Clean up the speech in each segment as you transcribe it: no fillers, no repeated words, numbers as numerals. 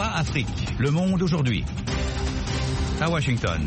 VOA Afrique, Le Monde aujourd'hui. À Washington.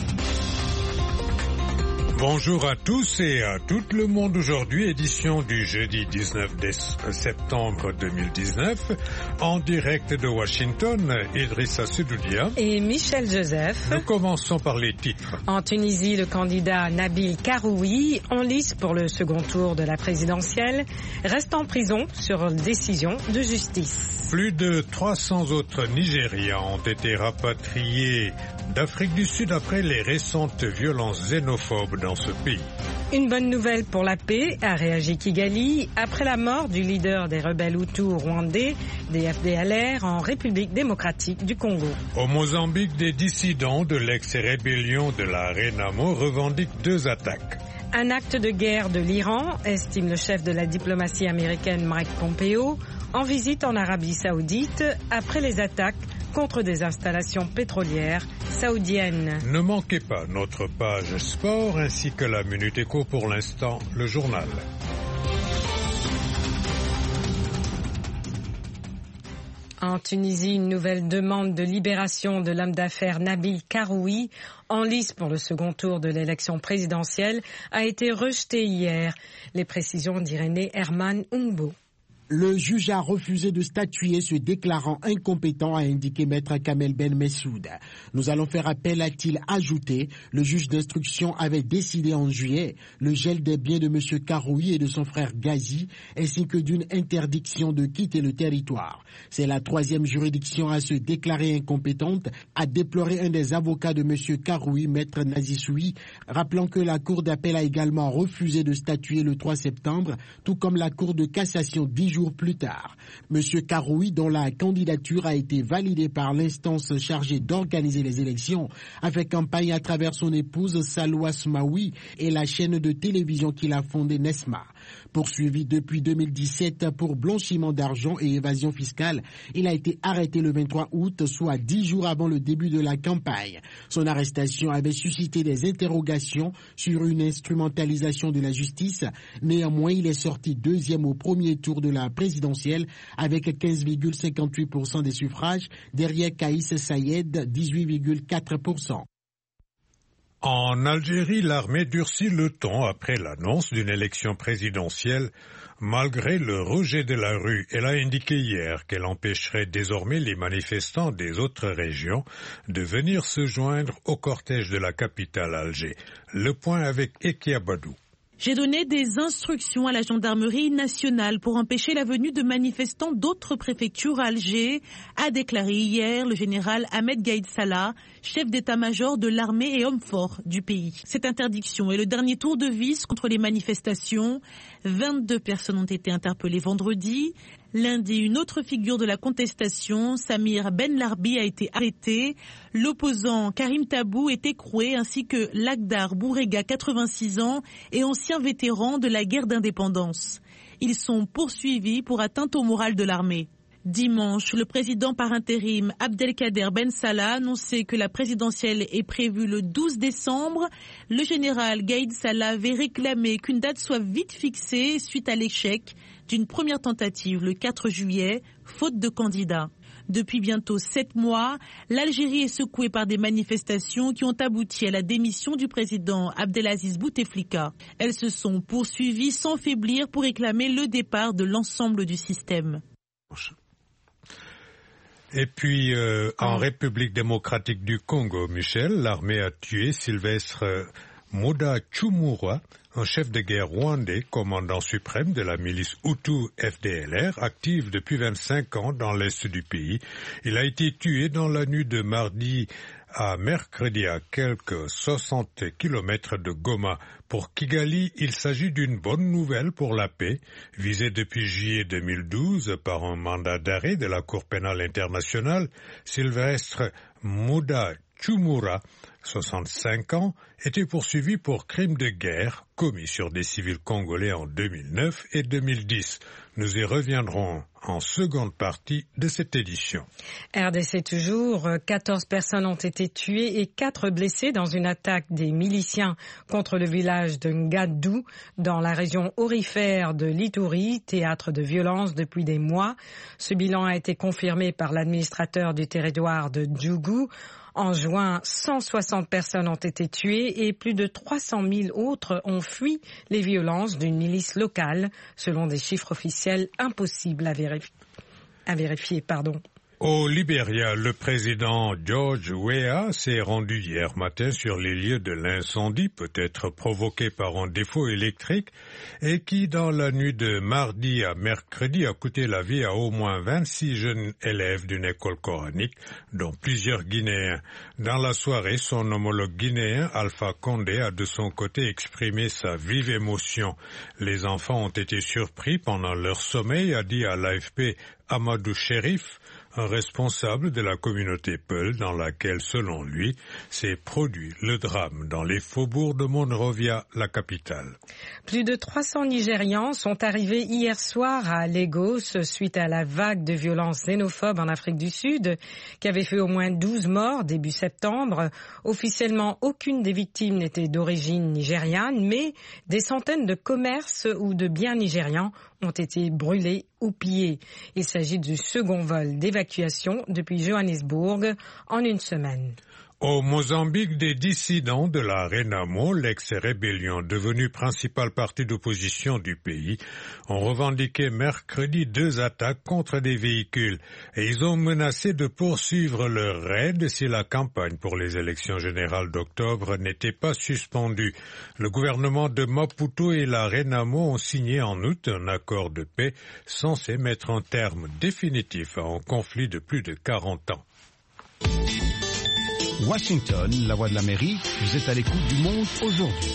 Bonjour à tous et à tout le monde aujourd'hui, édition du jeudi 19 septembre 2019, en direct de Washington, Idrissa Sedoudia et Michel Joseph. Nous commençons par les titres. En Tunisie, le candidat Nabil Karoui, en lice pour le second tour de la présidentielle, reste en prison sur décision de justice. Plus de 300 autres Nigérians ont été rapatriés d'Afrique du Sud après les récentes violences xénophobes dans ce pays. Une bonne nouvelle pour la paix, a réagi Kigali après la mort du leader des rebelles Hutus rwandais, des FDLR, en République démocratique du Congo. Au Mozambique, des dissidents de l'ex-rébellion de la Renamo revendiquent 2 attaques. Un acte de guerre de l'Iran, estime le chef de la diplomatie américaine Mike Pompeo, en visite en Arabie Saoudite après les attaques contre des installations pétrolières saoudiennes. Ne manquez pas notre page sport ainsi que la Minute Éco, pour l'instant, le journal. En Tunisie, une nouvelle demande de libération de l'homme d'affaires Nabil Karoui, en lice pour le second tour de l'élection présidentielle, a été rejetée hier. Les précisions d'Irénée Herman Umbo. Le juge a refusé de statuer, se déclarant incompétent, a indiqué maître Kamel Ben Messoud. Nous allons faire appel, a-t-il ajouté. Le juge d'instruction avait décidé en juillet le gel des biens de M. Karoui et de son frère Ghazi, ainsi que d'une interdiction de quitter le territoire. C'est la 3e juridiction à se déclarer incompétente, a déploré un des avocats de M. Karoui, maître Nazissoui, rappelant que la Cour d'appel a également refusé de statuer le 3 septembre, tout comme la Cour de cassation 10 jours plus tard. M. Karoui, dont la candidature a été validée par l'instance chargée d'organiser les élections, a fait campagne à travers son épouse Salwa Smaoui et la chaîne de télévision qu'il a fondée Nesma. Poursuivi depuis 2017 pour blanchiment d'argent et évasion fiscale, il a été arrêté le 23 août, soit 10 jours avant le début de la campagne. Son arrestation avait suscité des interrogations sur une instrumentalisation de la justice. Néanmoins, il est sorti 2e au premier tour de la présidentielle avec 15,58% des suffrages, derrière Kaïs Sayed, 18,4%. En Algérie, l'armée durcit le ton après l'annonce d'une élection présidentielle. Malgré le rejet de la rue, elle a indiqué hier qu'elle empêcherait désormais les manifestants des autres régions de venir se joindre au cortège de la capitale Alger. Le point avec Ekia Badou. J'ai donné des instructions à la gendarmerie nationale pour empêcher la venue de manifestants d'autres préfectures à Alger, a déclaré hier le général Ahmed Gaïd Salah, chef d'état-major de l'armée et homme fort du pays. Cette interdiction est le dernier tour de vis contre les manifestations. 22 personnes ont été interpellées vendredi. Lundi, une autre figure de la contestation, Samir Ben Larbi, a été arrêté. L'opposant Karim Tabou est écroué, ainsi que Lagdar Bourega, 86 ans, et ancien vétéran de la guerre d'indépendance. Ils sont poursuivis pour atteinte au moral de l'armée. Dimanche, le président par intérim Abdelkader Ben Salah a annoncé que la présidentielle est prévue le 12 décembre. Le général Gaïd Salah avait réclamé qu'une date soit vite fixée suite à l'échec d'une première tentative le 4 juillet, faute de candidats. Depuis bientôt 7 mois, l'Algérie est secouée par des manifestations qui ont abouti à la démission du président Abdelaziz Bouteflika. Elles se sont poursuivies sans faiblir pour réclamer le départ de l'ensemble du système. Et puis, en République démocratique du Congo, Michel, l'armée a tué Sylvestre Muda Tchumura, un chef de guerre rwandais, commandant suprême de la milice Hutu FDLR, active depuis 25 ans dans l'est du pays. Il a été tué dans la nuit de mardi à mercredi à quelques 60 kilomètres de Goma. Pour Kigali, il s'agit d'une bonne nouvelle pour la paix, visée depuis juillet 2012 par un mandat d'arrêt de la Cour pénale internationale. Sylvestre Muda Tchumura 65 ans, était poursuivi pour crimes de guerre commis sur des civils congolais en 2009 et 2010. Nous y reviendrons en seconde partie de cette édition. RDC toujours, 14 personnes ont été tuées et 4 blessées dans une attaque des miliciens contre le village de Ngadou dans la région aurifère de l'Ituri, théâtre de violence depuis des mois. Ce bilan a été confirmé par l'administrateur du territoire de Djougou. En juin, 160 personnes ont été tuées et plus de 300 000 autres ont fui les violences d'une milice locale, selon des chiffres officiels impossibles à vérifier. Au Libéria, le président George Weah s'est rendu hier matin sur les lieux de l'incendie, peut-être provoqué par un défaut électrique, et qui, dans la nuit de mardi à mercredi, a coûté la vie à au moins 26 jeunes élèves d'une école coranique, dont plusieurs Guinéens. Dans la soirée, son homologue guinéen, Alpha Condé, a de son côté exprimé sa vive émotion. Les enfants ont été surpris pendant leur sommeil, a dit à l'AFP Amadou Chérif, un responsable de la communauté Peul dans laquelle, selon lui, s'est produit le drame dans les faubourgs de Monrovia, la capitale. Plus de 300 Nigérians sont arrivés hier soir à Lagos suite à la vague de violences xénophobes en Afrique du Sud qui avait fait au moins 12 morts début septembre. Officiellement, aucune des victimes n'était d'origine nigériane, mais des centaines de commerces ou de biens nigérians ont été brûlés ou pillés. Il s'agit du second vol d'évacuation depuis Johannesburg en une semaine. Au Mozambique, des dissidents de la Renamo, l'ex-rébellion devenue principal parti d'opposition du pays, ont revendiqué mercredi 2 attaques contre des véhicules et ils ont menacé de poursuivre leur raid si la campagne pour les élections générales d'octobre n'était pas suspendue. Le gouvernement de Maputo et la Renamo ont signé en août un accord de paix censé mettre un terme définitif à un conflit de plus de 40 ans. Washington, la voix de l'Amérique, vous êtes à l'écoute du Monde aujourd'hui.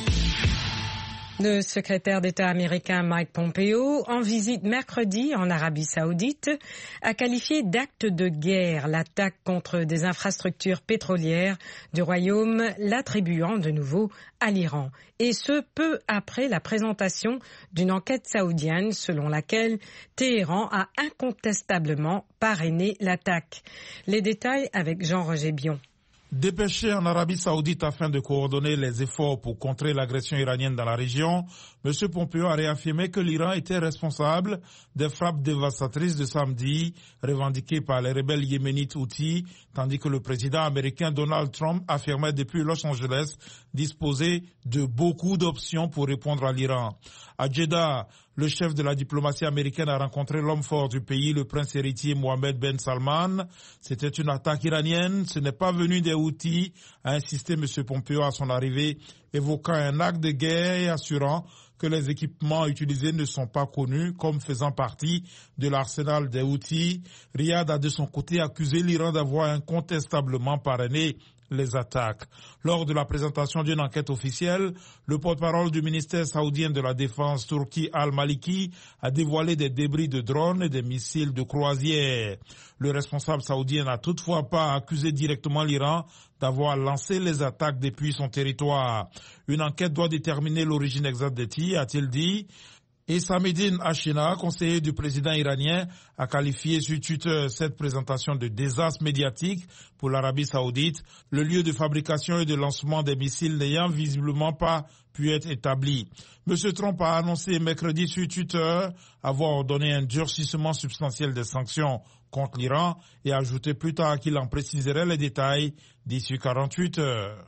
Le secrétaire d'État américain Mike Pompeo, en visite mercredi en Arabie Saoudite, a qualifié d'acte de guerre l'attaque contre des infrastructures pétrolières du Royaume, l'attribuant de nouveau à l'Iran. Et ce, peu après la présentation d'une enquête saoudienne selon laquelle Téhéran a incontestablement parrainé l'attaque. Les détails avec Jean-Roger Bion. Dépêché en Arabie Saoudite afin de coordonner les efforts pour contrer l'agression iranienne dans la région, M. Pompeo a réaffirmé que l'Iran était responsable des frappes dévastatrices de samedi revendiquées par les rebelles yéménites Houthis, tandis que le président américain Donald Trump affirmait depuis Los Angeles disposer de beaucoup d'options pour répondre à l'Iran. À Jeddah, le chef de la diplomatie américaine a rencontré l'homme fort du pays, le prince héritier Mohammed Ben Salman. C'était une attaque iranienne, ce n'est pas venu des Houthis, a insisté M. Pompeo à son arrivée, évoquant un acte de guerre et assurant que les équipements utilisés ne sont pas connus comme faisant partie de l'arsenal des Houthis. Riyad a de son côté accusé l'Iran d'avoir incontestablement parrainé les attaques. Lors de la présentation d'une enquête officielle, le porte-parole du ministère saoudien de la Défense, Turki Al-Maliki, a dévoilé des débris de drones et des missiles de croisière. Le responsable saoudien n'a toutefois pas accusé directement l'Iran d'avoir lancé les attaques depuis son territoire. Une enquête doit déterminer l'origine exacte des tirs, a-t-il dit. Et Samedine Hashina, conseiller du président iranien, a qualifié sur Twitter cette présentation de désastre médiatique pour l'Arabie Saoudite, le lieu de fabrication et de lancement des missiles n'ayant visiblement pas pu être établi. M. Trump a annoncé mercredi sur Twitter avoir ordonné un durcissement substantiel des sanctions contre l'Iran et a ajouté plus tard qu'il en préciserait les détails d'ici 48 heures.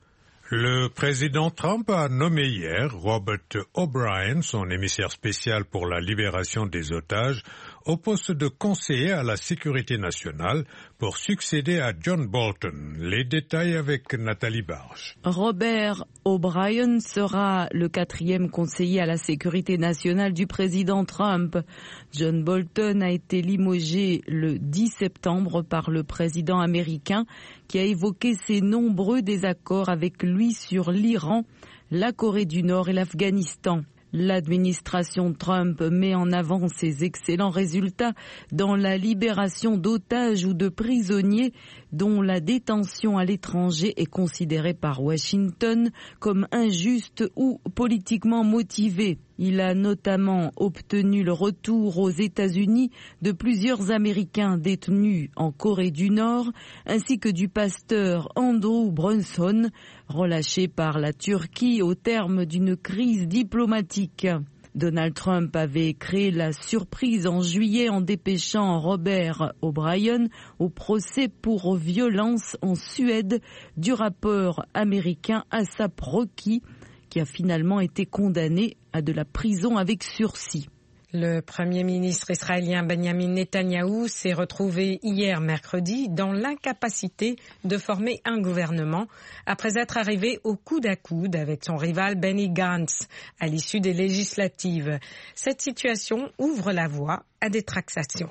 Le président Trump a nommé hier Robert O'Brien, son émissaire spécial pour la libération des otages, au poste de conseiller à la sécurité nationale pour succéder à John Bolton. Les détails avec Nathalie Barge. Robert O'Brien sera le 4e conseiller à la sécurité nationale du président Trump. John Bolton a été limogé le 10 septembre par le président américain qui a évoqué ses nombreux désaccords avec lui sur l'Iran, la Corée du Nord et l'Afghanistan. L'administration Trump met en avant ses excellents résultats dans la libération d'otages ou de prisonniers dont la détention à l'étranger est considérée par Washington comme injuste ou politiquement motivée. Il a notamment obtenu le retour aux États-Unis de plusieurs Américains détenus en Corée du Nord, ainsi que du pasteur Andrew Brunson, relâché par la Turquie au terme d'une crise diplomatique. Donald Trump avait créé la surprise en juillet en dépêchant Robert O'Brien au procès pour violence en Suède du rappeur américain Asap Rocky, qui a finalement été condamné à de la prison avec sursis. Le Premier ministre israélien Benjamin Netanyahou s'est retrouvé hier mercredi dans l'incapacité de former un gouvernement après être arrivé au coude à coude avec son rival Benny Gantz à l'issue des législatives. Cette situation ouvre la voie à des tractations.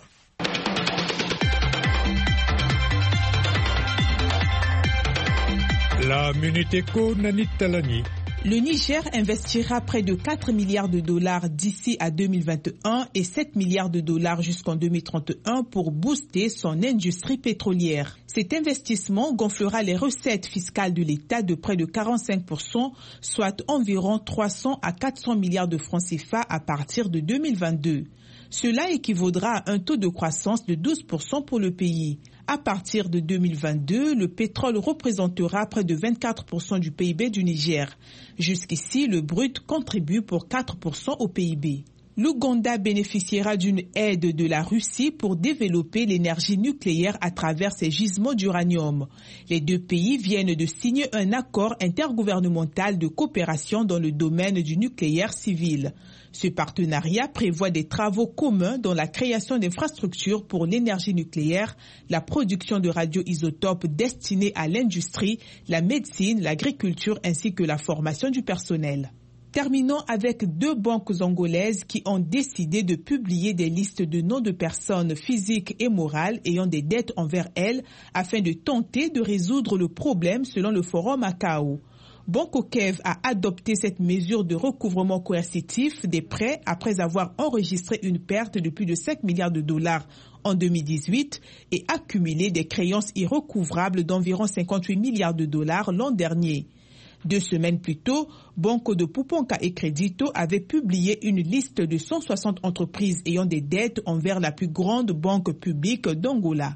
La Minute Éco, Nanit Talani. Le Niger investira près de 4 milliards de dollars d'ici à 2021 et 7 milliards de dollars jusqu'en 2031 pour booster son industrie pétrolière. Cet investissement gonflera les recettes fiscales de l'État de près de 45%, soit environ 300 à 400 milliards de francs CFA à partir de 2022. Cela équivaudra à un taux de croissance de 12% pour le pays. À partir de 2022, le pétrole représentera près de 24% du PIB du Niger. Jusqu'ici, le brut contribue pour 4% au PIB. L'Ouganda bénéficiera d'une aide de la Russie pour développer l'énergie nucléaire à travers ses gisements d'uranium. Les deux pays viennent de signer un accord intergouvernemental de coopération dans le domaine du nucléaire civil. Ce partenariat prévoit des travaux communs dans la création d'infrastructures pour l'énergie nucléaire, la production de radioisotopes destinés à l'industrie, la médecine, l'agriculture ainsi que la formation du personnel. Terminons avec 2 banques angolaises qui ont décidé de publier des listes de noms de personnes physiques et morales ayant des dettes envers elles afin de tenter de résoudre le problème selon le forum ACAO. Banco Kev a adopté cette mesure de recouvrement coercitif des prêts après avoir enregistré une perte de plus de 5 milliards de dollars en 2018 et accumulé des créances irrecouvrables d'environ 58 milliards de dollars l'an dernier. 2 semaines plus tôt, Banco de Puponka et Crédito avaient publié une liste de 160 entreprises ayant des dettes envers la plus grande banque publique d'Angola.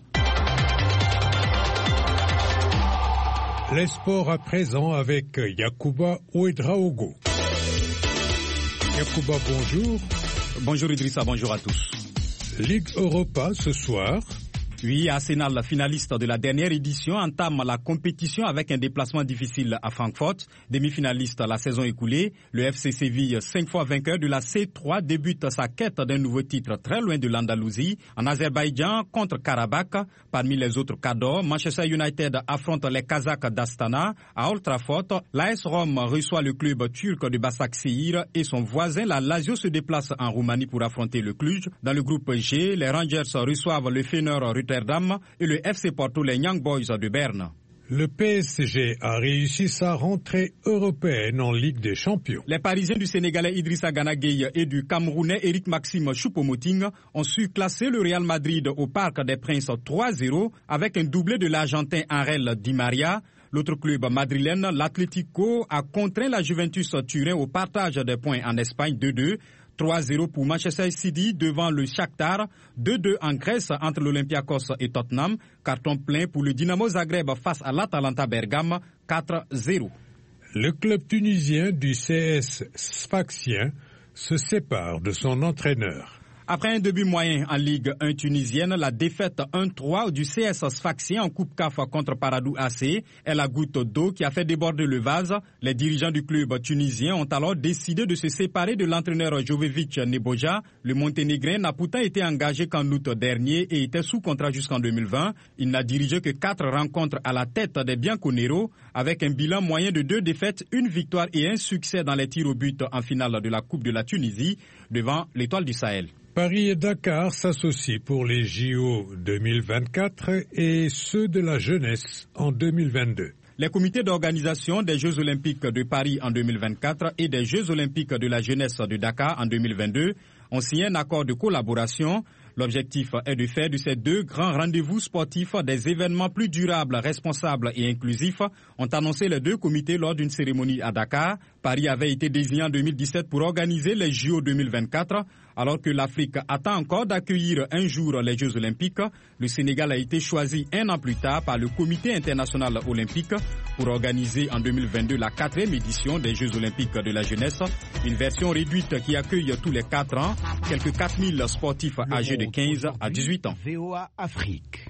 Les sports à présent avec Yacouba Ouedraogo. Yacouba, bonjour. Bonjour Idrissa, bonjour à tous. Ligue Europa ce soir. Oui, Arsenal, finaliste de la dernière édition, entame la compétition avec un déplacement difficile à Francfort. Demi-finaliste la saison écoulée, le FC Séville, 5 fois vainqueur de la C3, débute sa quête d'un nouveau titre très loin de l'Andalousie. En Azerbaïdjan, contre Karabakh. Parmi les autres cadeaux, Manchester United affronte les Kazakhs d'Astana. À Old Trafford, l'AS Rome reçoit le club turc de Başakşehir et son voisin, la Lazio, se déplace en Roumanie pour affronter le Cluj. Dans le groupe G, les Rangers reçoivent le Feyenoord Rotterdam et le FC Porto, les Young Boys de Berne. Le PSG a réussi sa rentrée européenne en Ligue des Champions. Les Parisiens du Sénégalais Idrissa Gana Gueye et du Camerounais Eric Maxime Choupo-Moting ont su classer le Real Madrid au Parc des Princes 3-0 avec un doublé de l'Argentin Ángel Di María. L'autre club madrilène, l'Atlético, a contraint la Juventus Turin au partage des points en Espagne 2-2. 3-0 pour Manchester City devant le Shakhtar, 2-2 en Grèce entre l'Olympiakos et Tottenham, carton plein pour le Dynamo Zagreb face à l'Atalanta Bergame, 4-0. Le club tunisien du CS Sfaxien se sépare de son entraîneur. Après un début moyen en Ligue 1 tunisienne, la défaite 1-3 du CS Sfaxien en Coupe CAF contre Paradou AC est la goutte d'eau qui a fait déborder le vase. Les dirigeants du club tunisien ont alors décidé de se séparer de l'entraîneur Jovevic Neboja. Le Monténégrin n'a pourtant été engagé qu'en août dernier et était sous contrat jusqu'en 2020. Il n'a dirigé que 4 rencontres à la tête des Bianconero avec un bilan moyen de 2 défaites, 1 victoire et 1 succès dans les tirs au but en finale de la Coupe de la Tunisie devant l'Étoile du Sahel. Paris et Dakar s'associent pour les JO 2024 et ceux de la jeunesse en 2022. Les comités d'organisation des Jeux Olympiques de Paris en 2024 et des Jeux Olympiques de la jeunesse de Dakar en 2022 ont signé un accord de collaboration. L'objectif est de faire de ces deux grands rendez-vous sportifs des événements plus durables, responsables et inclusifs, ont annoncé les deux comités lors d'une cérémonie à Dakar. Paris avait été désigné en 2017 pour organiser les JO 2024. Alors que l'Afrique attend encore d'accueillir un jour les Jeux Olympiques, le Sénégal a été choisi un an plus tard par le Comité international olympique pour organiser en 2022 la 4e édition des Jeux Olympiques de la jeunesse, une version réduite qui accueille tous les 4 ans quelques 4000 sportifs âgés de 15 à 18 ans. VOA Afrique.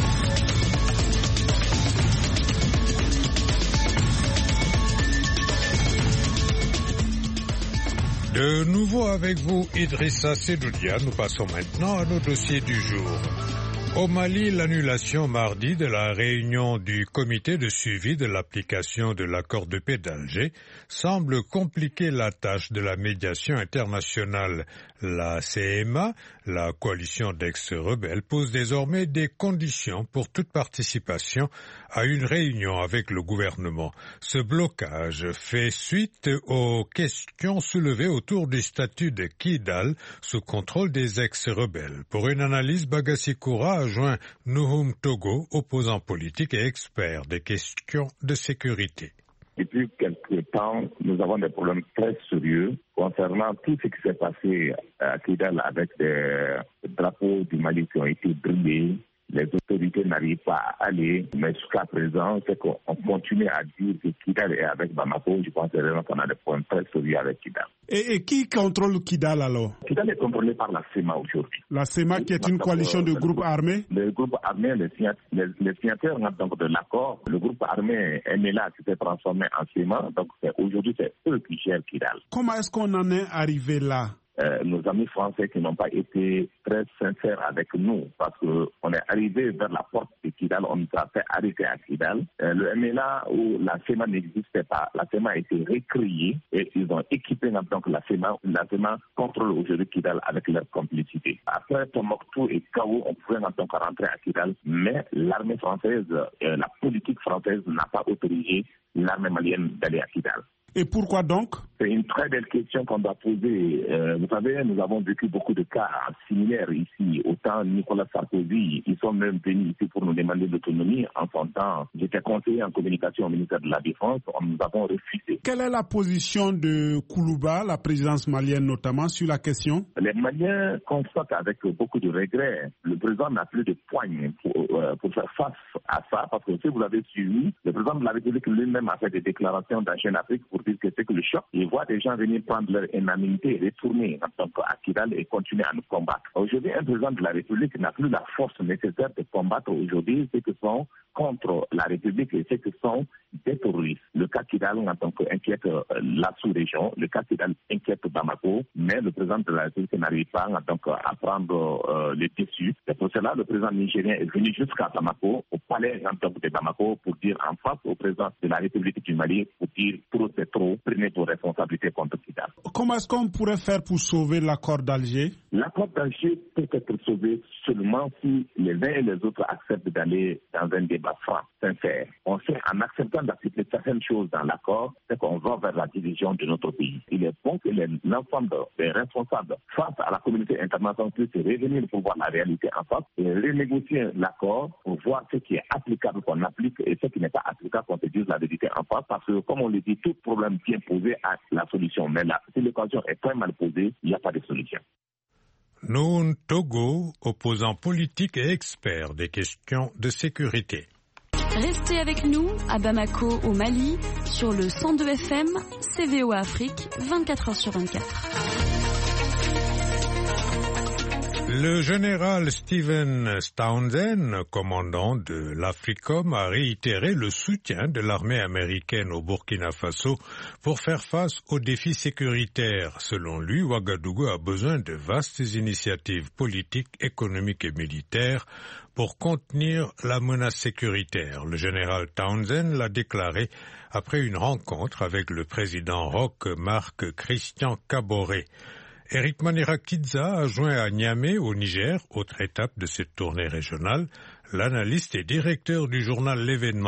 De nouveau avec vous, Idrissa Sedoudia. Nous passons maintenant à nos dossiers du jour. Au Mali, l'annulation mardi de la réunion du comité de suivi de l'application de l'accord de paix d'Alger semble compliquer la tâche de la médiation internationale. La CMA, la coalition d'ex-rebelles, pose désormais des conditions pour toute participation à une réunion avec le gouvernement. Ce blocage fait suite aux questions soulevées autour du statut de Kidal sous contrôle des ex-rebelles. Pour une analyse, Bagassi Koura a joint Nouhoum Togo, opposant politique et expert des questions de sécurité. Depuis quelque temps, nous avons des problèmes très sérieux concernant tout ce qui s'est passé à Kidal avec des drapeaux du Mali qui ont été brûlés. Les autorités n'arrivent pas à aller, mais jusqu'à présent, c'est qu'on continue à dire que Kidal est avec Bamako. Je pense qu'on a des problèmes très sérieux avec Kidal. Et qui contrôle Kidal alors? Kidal est contrôlé par la CEMA aujourd'hui. La CEMA qui est une coalition de groupes armés? Le groupe armé, les signataires donc, de l'accord, le groupe armé MLA qui s'est transformé en CEMA, donc aujourd'hui c'est eux qui gèrent Kidal. Comment est-ce qu'on en est arrivé là? Nos amis français qui n'ont pas été très sincères avec nous parce qu'on est arrivé vers la porte de Kidal, on nous a fait arrêter à Kidal. Le MLA où la CEMA n'existait pas, la CEMA a été recréée et ils ont équipé donc la CEMA contrôle aujourd'hui Kidal avec leur complicité. Après Tombouctou et Kao, on pouvait donc rentrer à Kidal, mais l'armée française, la politique française n'a pas autorisé l'armée malienne d'aller à Kidal. Et pourquoi donc? C'est une très belle question qu'on doit poser. Vous savez, nous avons vécu beaucoup de cas similaires ici. Autant Nicolas Sarkozy, ils sont même venus ici pour nous demander l'autonomie. En son temps, j'étais conseiller en communication au ministère de la Défense. Nous avons refusé. Quelle est la position de Koulouba, la présidence malienne notamment, sur la question? Les Maliens constatent avec beaucoup de regrets. Le président n'a plus de poigne pour faire face à ça. Parce que si vous l'avez suivi, le président de la République lui-même a fait des déclarations dans Jeune Afrique pour dire que c'est que le choc. Il voit des gens venir prendre leur indemnité, retourner à Kidal et continuer à nous combattre. Aujourd'hui, un président de la République n'a plus la force nécessaire de combattre aujourd'hui ceux qui sont contre la République et ceux qui sont des terroristes. Le cas Kidal inquiète la sous-région, le cas Kidal inquiète Bamako, mais le président de la République n'arrive pas à prendre les dessus. C'est pour cela que le président nigérien est venu jusqu'à Bamako, au palais de Bamako, pour dire en face au président de la République du Mali, pour dire trop c'est trop, prenez vos responsabilités contre Kidal. Comment est-ce qu'on pourrait faire pour sauver l'accord d'Alger? L'accord d'Alger peut être sauvé seulement si les uns et les autres acceptent d'aller dans un débat franc, sincère. On sait, en acceptant d'accepter certaines choses dans l'accord, c'est qu'on va vers la division de notre pays. Il est bon que l'ensemble des responsables face à la communauté internationale puissent revenir pour voir la réalité en face et renégocier l'accord pour voir ce qui est applicable qu'on applique et ce qui n'est pas applicable qu'on se dise la vérité en face. Parce que, comme on le dit, tout problème bien posé a la solution. Mais là, si l'occasion est très mal posée, il n'y a pas de solution. Nouhoum Togo, opposant politique et expert des questions de sécurité. Restez avec nous à Bamako au Mali sur le 102 FM, VOA Afrique, 24h sur 24. Le général Stephen Townsend, commandant de l'AFRICOM, a réitéré le soutien de l'armée américaine au Burkina Faso pour faire face aux défis sécuritaires. Selon lui, Ouagadougou a besoin de vastes initiatives politiques, économiques et militaires pour contenir la menace sécuritaire. Le général Townsend l'a déclaré après une rencontre avec le président Roch Marc Christian Kaboré. Eric Manirakidza a joint à Niamey, au Niger, autre étape de cette tournée régionale, l'analyste et directeur du journal L'Événement,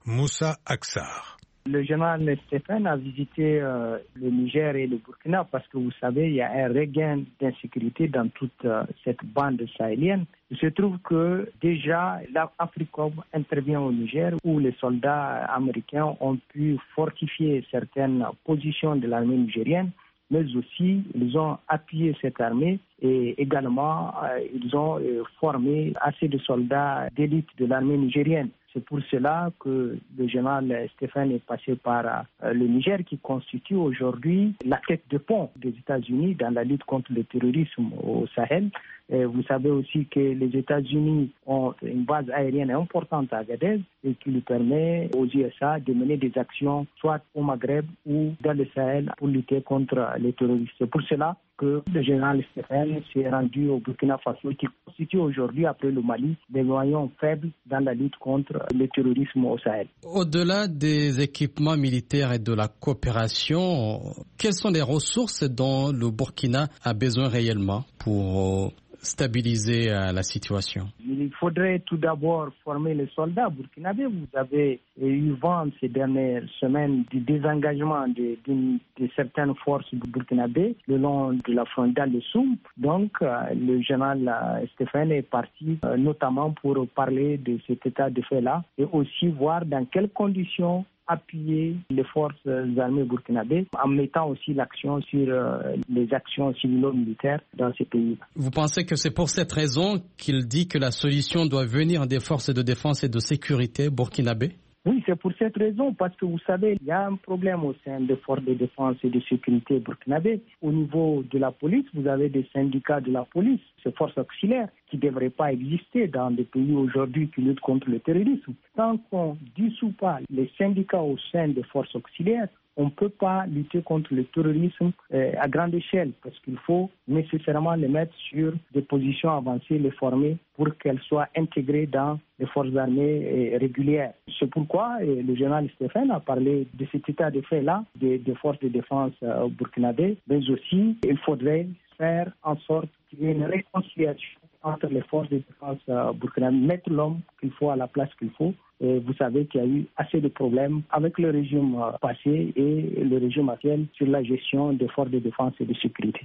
Moussa Aksar. Le général Stéphane a visité le Niger et le Burkina parce que vous savez, il y a un regain d'insécurité dans toute cette bande sahélienne. Il se trouve que déjà l'Africom intervient au Niger où les soldats américains ont pu fortifier certaines positions de l'armée nigérienne, mais aussi ils ont appuyé cette armée et également ils ont formé assez de soldats d'élite de l'armée nigérienne. C'est pour cela que le général Stéphane est passé par le Niger qui constitue aujourd'hui la tête de pont des États-Unis dans la lutte contre le terrorisme au Sahel. Et vous savez aussi que les États-Unis ont une base aérienne importante à Agadez et qui lui permet aux USA de mener des actions soit au Maghreb ou dans le Sahel pour lutter contre les terroristes. C'est pour cela que le général Stéphane s'est rendu au Burkina Faso qui constitue aujourd'hui, après le Mali, des moyens faibles dans la lutte contre le terrorisme au Sahel. Au-delà des équipements militaires et de la coopération, quelles sont les ressources dont le Burkina a besoin réellement pour stabiliser la situation? Il faudrait tout d'abord former les soldats burkinabés. Vous avez eu vent ces dernières semaines du désengagement de certaines forces burkinabées le long de la frontale de Soum. Donc, le général Stéphane est parti notamment pour parler de cet état de fait-là et aussi voir dans quelles conditions appuyer les forces armées burkinabées en mettant aussi l'action sur les actions civilo-militaires dans ces pays. Vous pensez que c'est pour cette raison qu'il dit que la solution doit venir des forces de défense et de sécurité burkinabées? Oui, c'est pour cette raison, parce que vous savez, il y a un problème au sein des forces de défense et de sécurité burkinabées. Au niveau de la police, vous avez des syndicats de la police, ces forces auxiliaires, qui ne devraient pas exister dans des pays aujourd'hui qui luttent contre le terrorisme. Tant qu'on ne dissout pas les syndicats au sein des forces auxiliaires, on ne peut pas lutter contre le terrorisme à grande échelle parce qu'il faut nécessairement les mettre sur des positions avancées, les former pour qu'elles soient intégrées dans les forces armées régulières. C'est pourquoi le général Stéphane a parlé de cet état de fait-là, des forces de défense burkinabées, mais aussi il faudrait faire en sorte qu'il y ait une réconciliation entre les forces de défense burkinabées, mettre l'homme qu'il faut à la place qu'il faut. Et vous savez qu'il y a eu assez de problèmes avec le régime passé et le régime actuel sur la gestion des forces de défense et de sécurité.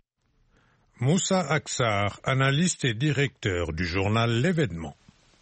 Moussa Aksar, analyste et directeur du journal L'Événement.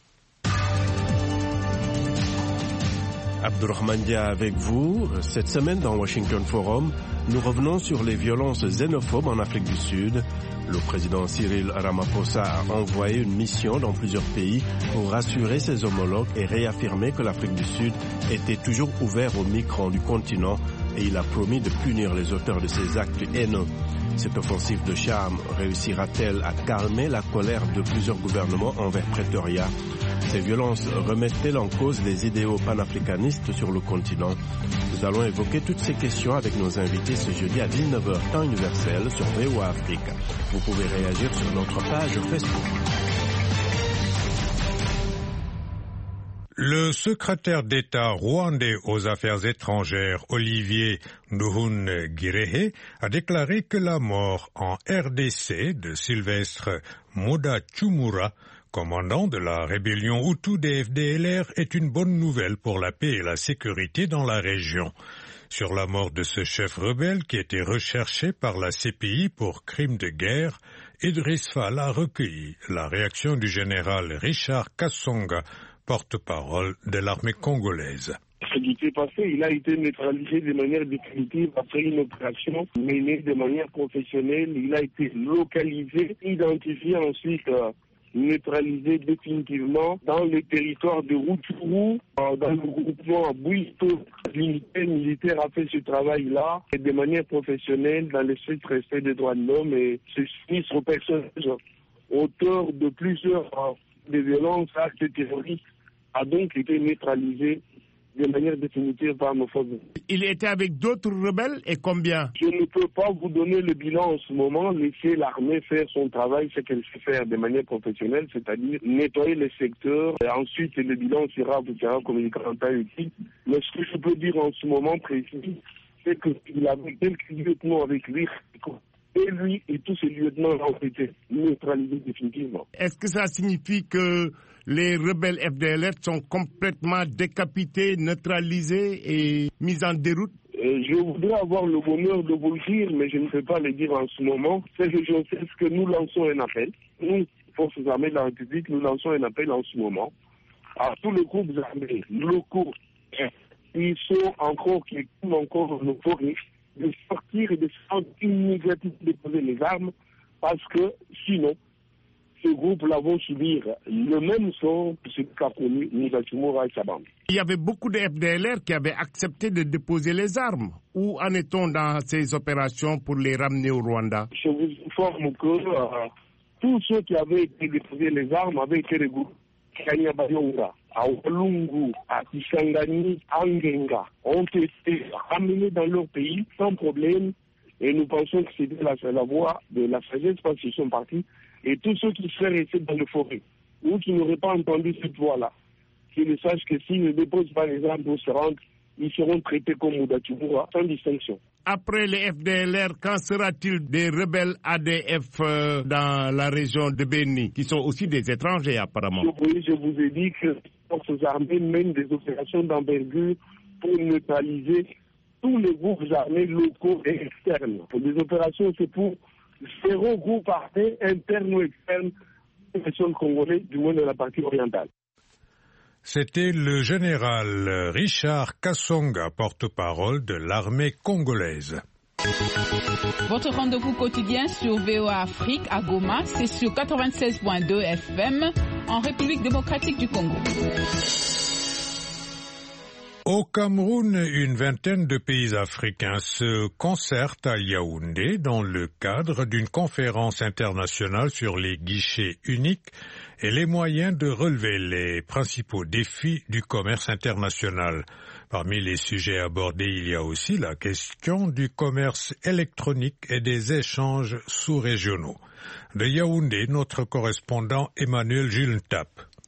Abdourahmane Dia avec vous. Cette semaine dans Washington Forum, nous revenons sur les violences xénophobes en Afrique du Sud. Le président Cyril Ramaphosa a envoyé une mission dans plusieurs pays pour rassurer ses homologues et réaffirmer que l'Afrique du Sud était toujours ouverte aux migrants du continent et il a promis de punir les auteurs de ces actes haineux. Cette offensive de charme réussira-t-elle à calmer la colère de plusieurs gouvernements envers Pretoria? Ces violences remettent-elles en cause les idéaux panafricanistes sur le continent? Nous allons évoquer toutes ces questions avec nos invités ce jeudi à 19h temps universel sur VOA Afrique. Vous pouvez réagir sur notre page Facebook. Le secrétaire d'État rwandais aux Affaires étrangères, Olivier Nduhungirehe, a déclaré que la mort en RDC de Sylvestre Mudachumura, commandant de la rébellion Hutu des FDLR, est une bonne nouvelle pour la paix et la sécurité dans la région. Sur la mort de ce chef rebelle qui était recherché par la CPI pour crimes de guerre, Idriss Fall a recueilli la réaction du général Richard Kassonga, porte-parole de l'armée congolaise. Ce qui s'est passé, il a été neutralisé de manière définitive après une opération menée de manière professionnelle. Il a été localisé, identifié ensuite, neutralisé définitivement dans le territoire de Rutshuru, dans le groupement Bouito. L'unité militaire a fait ce travail-là de manière professionnelle dans le strict respect des droits de l'homme et ce sinistre au personnage auteur de plusieurs des violences, actes terroristes, a donc été neutralisé de manière définitive par nos forces. Il était avec d'autres rebelles et combien? Je ne peux pas vous donner le bilan en ce moment. Laisser l'armée faire son travail, ce qu'elle sait faire de manière professionnelle, c'est-à-dire nettoyer les secteurs. Et ensuite, le bilan sera communiqué en temps utile. Mais ce que je peux dire en ce moment précis, c'est qu'il avait quelques lieutenants avec lui. Et lui et tous ces lieutenants ont été neutralisés définitivement. Est-ce que ça signifie que les rebelles FDLR sont complètement décapités, neutralisés et mis en déroute? Je voudrais avoir le bonheur de vous le dire, mais je ne peux pas le dire en ce moment. C'est que je sais que nous lançons un appel. Nous, Forces armées de la République, nous lançons un appel en ce moment à tous les groupes armés locaux. Ils sont qui écoutent encore nos forêts, de sortir et de se rendre immédiatement déposer les armes, parce que sinon, ces groupes-là vont subir le même sort que ce qu'a connu Moussa Tchoumoura et sa bande. Il y avait beaucoup de FDLR qui avaient accepté de déposer les armes. Où en est-on dans ces opérations pour les ramener au Rwanda? Je vous informe que tous ceux qui avaient été déposés les armes avaient été regroupés à Kanyabayonga, à Walungu, à Kisangani, à Ngenga, ont été ramenés dans leur pays sans problème. Et nous pensons que c'était la voie de la sagesse parce qu'ils sont partis. Et tous ceux qui seraient restés dans les forêts ou qui n'auraient pas entendu cette voie-là, qu'ils sachent que s'ils ne déposent pas les armes pour se rendre, ils seront traités comme Moussa Tchoumoura, sans distinction. Après les FDLR, quand sera-t-il des rebelles ADF dans la région de Beni, qui sont aussi des étrangers apparemment? Oui, je vous ai dit que les forces armées mènent des opérations d'envergure pour neutraliser tous les groupes armés locaux et externes. Pour des opérations, c'est pour 0 groupe armé, interne ou externe, des congolais, du moins de la partie orientale. C'était le général Richard Kassonga, porte-parole de l'armée congolaise. Votre rendez-vous quotidien sur VOA Afrique à Goma, c'est sur 96.2 FM en République démocratique du Congo. Au Cameroun, une vingtaine de pays africains se concertent à Yaoundé dans le cadre d'une conférence internationale sur les guichets uniques et les moyens de relever les principaux défis du commerce international. Parmi les sujets abordés, il y a aussi la question du commerce électronique et des échanges sous-régionaux. De Yaoundé, notre correspondant Emmanuel Julentap.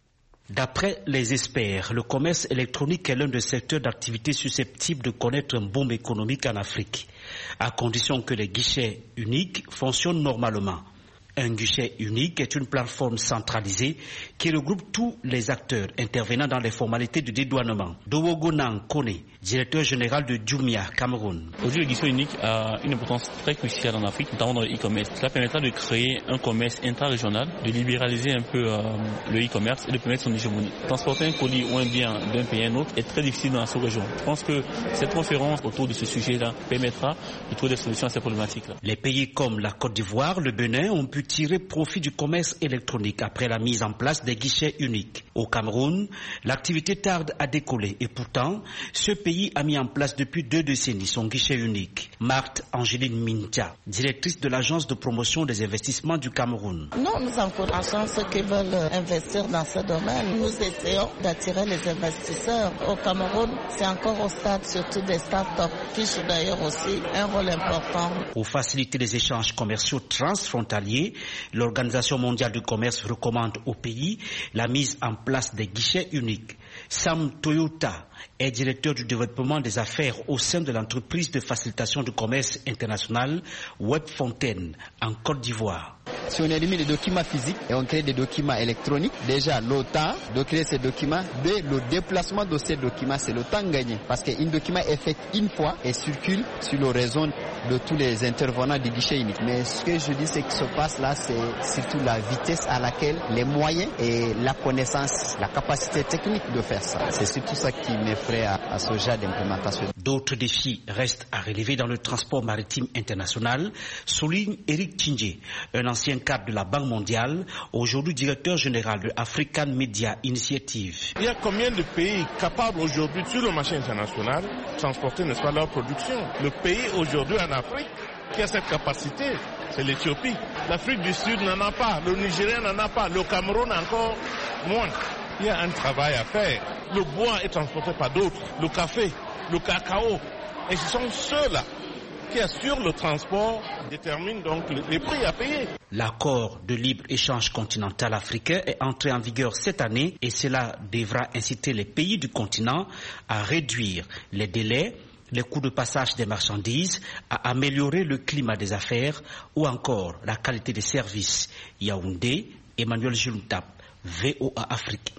D'après les experts, le commerce électronique est l'un des secteurs d'activité susceptibles de connaître un boom économique en Afrique, à condition que les guichets uniques fonctionnent normalement. Un guichet unique est une plateforme centralisée qui regroupe tous les acteurs intervenant dans les formalités de dédouanement. Dowogonan Kone, directeur général de Jumia, Cameroun. Aujourd'hui, le guichet unique a une importance très cruciale en Afrique, notamment dans le e-commerce. Cela permettra de créer un commerce intra-régional, de libéraliser un peu le e-commerce et de permettre son hégémonie. Transporter un colis ou un bien d'un pays à un autre est très difficile dans la sous-région. Je pense que cette conférence autour de ce sujet-là permettra de trouver des solutions à ces problématiques-là. Les pays comme la Côte d'Ivoire, le Bénin ont pu tirer profit du commerce électronique après la mise en place des guichets uniques. Au Cameroun, l'activité tarde à décoller et pourtant, ce pays a mis en place depuis 2 décennies son guichet unique. Marthe Angéline Mintia, directrice de l'agence de promotion des investissements du Cameroun. Nous encourageons ceux qui veulent investir dans ce domaine. Nous essayons d'attirer les investisseurs. Au Cameroun, c'est encore au stade, surtout des start-up qui jouent d'ailleurs aussi un rôle important. Pour faciliter les échanges commerciaux transfrontaliers, l'Organisation mondiale du commerce recommande au pays la mise en place des guichets uniques. Sam Toyota est directeur du développement des affaires au sein de l'entreprise de facilitation du commerce international Webfontaine en Côte d'Ivoire. Si on élimine les documents physiques et on crée des documents électroniques, déjà le temps de créer ces documents, le déplacement de ces documents, c'est le temps gagné. Parce qu'un document est fait une fois et circule sur le réseau de tous les intervenants du guichet unique. Mais ce que je dis, c'est que ce qui se passe là, c'est surtout la vitesse à laquelle les moyens et la connaissance, la capacité technique de faire ça. C'est surtout ça qui m'effraie à ce genre d'implémentation. D'autres défis restent à relever dans le transport maritime international, souligne Eric Tchindje, un ancien cadre de la Banque mondiale, aujourd'hui directeur général de African Media Initiative. Il y a combien de pays capables aujourd'hui sur le marché international de transporter, n'est-ce pas, leur production? Le pays aujourd'hui en Afrique qui a cette capacité, c'est l'Éthiopie. L'Afrique du Sud n'en a pas, le Nigeria n'en a pas, le Cameroun encore moins. Il y a un travail à faire. Le bois est transporté par d'autres, le café, le cacao. Et ce sont ceux-là qui assurent le transport, déterminent donc les prix à payer. L'accord de libre-échange continental africain est entré en vigueur cette année et cela devra inciter les pays du continent à réduire les délais, les coûts de passage des marchandises, à améliorer le climat des affaires ou encore la qualité des services. Yaoundé, Emmanuel Julentap VOA Afrique.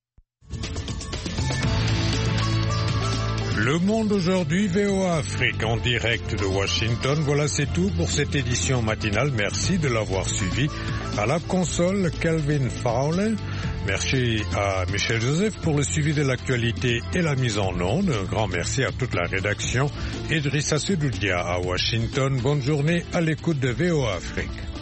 Le Monde aujourd'hui, VOA Afrique, en direct de Washington. Voilà, c'est tout pour cette édition matinale. Merci de l'avoir suivi. À la console, Kelvin Fowler. Merci à Michel Joseph pour le suivi de l'actualité et la mise en onde. Un grand merci à toute la rédaction. Idrissa Sedoudia à Washington. Bonne journée à l'écoute de VOA Afrique.